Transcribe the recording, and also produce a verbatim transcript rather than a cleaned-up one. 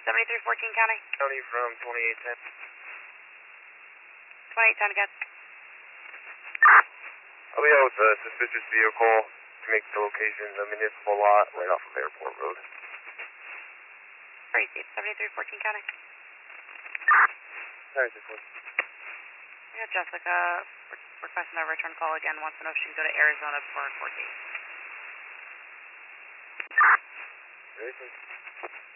seventy-three fourteen County. County from twenty-eight ten. twenty-eight ten again. I'll be out with a suspicious vehicle to make the location the municipal lot right off of Airport Road. Crazy, seventy-three fourteen County. seventy-three fourteen. I got Jessica re requesting a return call again, wants to know if she can go to Arizona for a court date. Ready?